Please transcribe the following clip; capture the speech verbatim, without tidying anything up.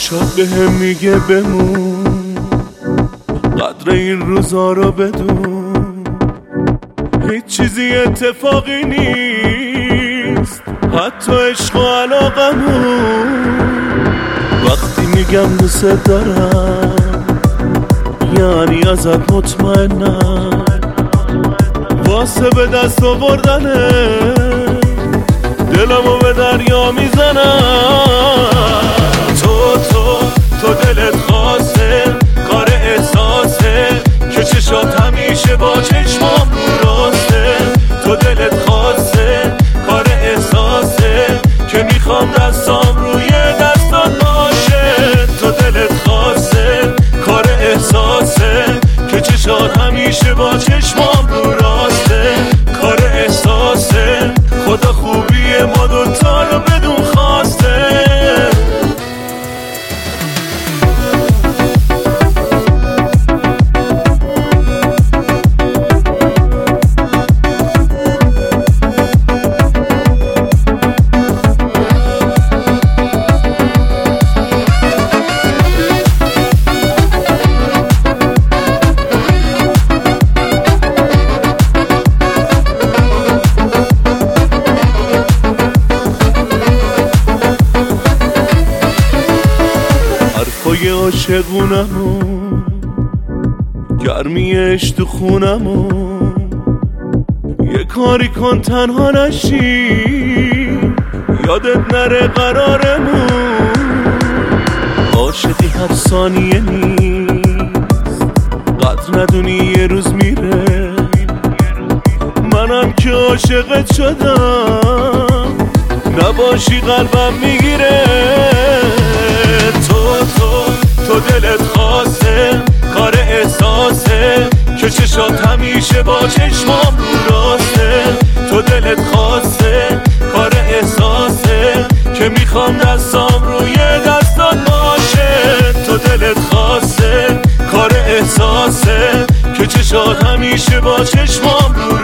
چشات به هم میگه بمون، قدر این روزا رو بدون. هیچ چیزی اتفاقی نیست، حتی عشق و علاقمون. وقتی میگم دوست دارم یعنی ازت مطمئنم، واسه به دست آوردنه دلمو به دریا میزنم. تو تو تو دلت خواسته، کار احساسه که چشات همیشه با چشمام رو راسته. تو دلت خواسته، کار احساسه که میخوام دستام روی دستات باشه. تو دلت خواسته، کار احساسه که چشات همیشه با چشمام رو راسته. کار احساسه، خدا خوبی ما دوتا رو بدون خواسته. حرفای عاشقونمون، گرمیش تو خونمون. یه کاری کن تنها نشی، یادت نره قرارمون. عاشقی هر ثانیه نیست، قدر ندونی یه روز میره. منم که عاشقت شدم، نباشی قلبم میگیره. تو تو تو دلت خواسته، کار احساسه که چشات همیشه با چشمام رو راسته. تو دلت خواسته، کار احساسه که میخوام دستام روی دستات باشه. تو دلت خواسته، کار احساسه که چشات همیشه با چشمام رو